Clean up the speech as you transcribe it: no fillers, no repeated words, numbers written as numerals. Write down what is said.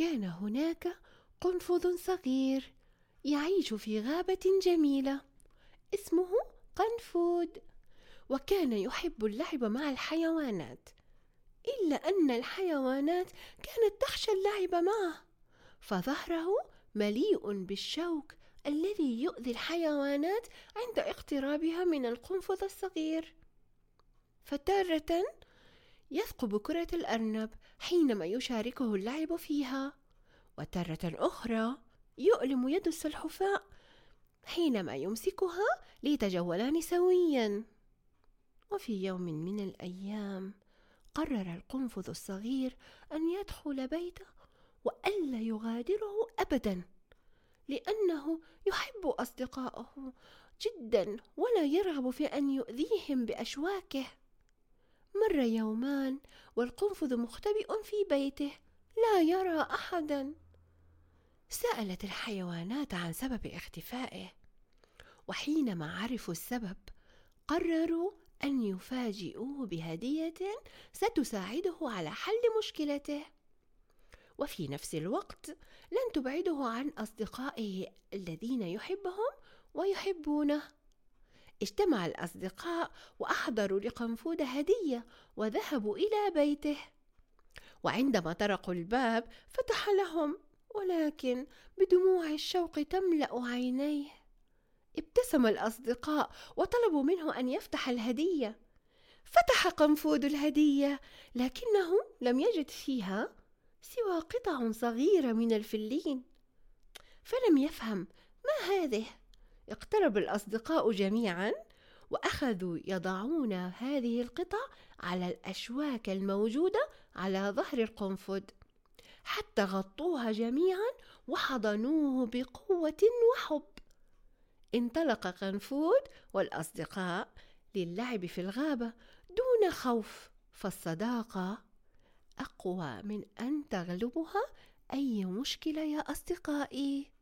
وكان هناك قنفذ صغير يعيش في غابة جميلة اسمه قنفود، وكان يحب اللعب مع الحيوانات، إلا أن الحيوانات كانت تخشى اللعب معه، فظهره مليء بالشوك الذي يؤذي الحيوانات عند اقترابها من القنفذ الصغير. فتارة يثقب كرة الأرنب حينما يشاركه اللعب فيها، وتارة أخرى يؤلم يد السلحفاة حينما يمسكها ليتجولان سويا. وفي يوم من الأيام قرر القنفذ الصغير أن يدخل بيته وألا يغادره أبدا، لأنه يحب أصدقائه جدا ولا يرغب في أن يؤذيهم بأشواكه. مر يومان والقنفذ مختبئ في بيته لا يرى أحدا. سألت الحيوانات عن سبب اختفائه، وحينما عرفوا السبب قرروا أن يفاجئوه بهدية ستساعده على حل مشكلته، وفي نفس الوقت لن تبعده عن أصدقائه الذين يحبهم ويحبونه. اجتمع الأصدقاء وأحضروا لقنفود هدية وذهبوا إلى بيته، وعندما طرقوا الباب فتح لهم، ولكن بدموع الشوق تملأ عينيه. ابتسم الأصدقاء وطلبوا منه أن يفتح الهدية. فتح قنفود الهدية، لكنه لم يجد فيها سوى قطع صغيرة من الفلين، فلم يفهم ما هذه. اقترب الأصدقاء جميعا وأخذوا يضعون هذه القطع على الأشواك الموجودة على ظهر القنفذ حتى غطوها جميعا وحضنوه بقوة وحب. انطلق قنفود والأصدقاء للعب في الغابة دون خوف، فالصداقة أقوى من أن تغلبها أي مشكلة يا أصدقائي.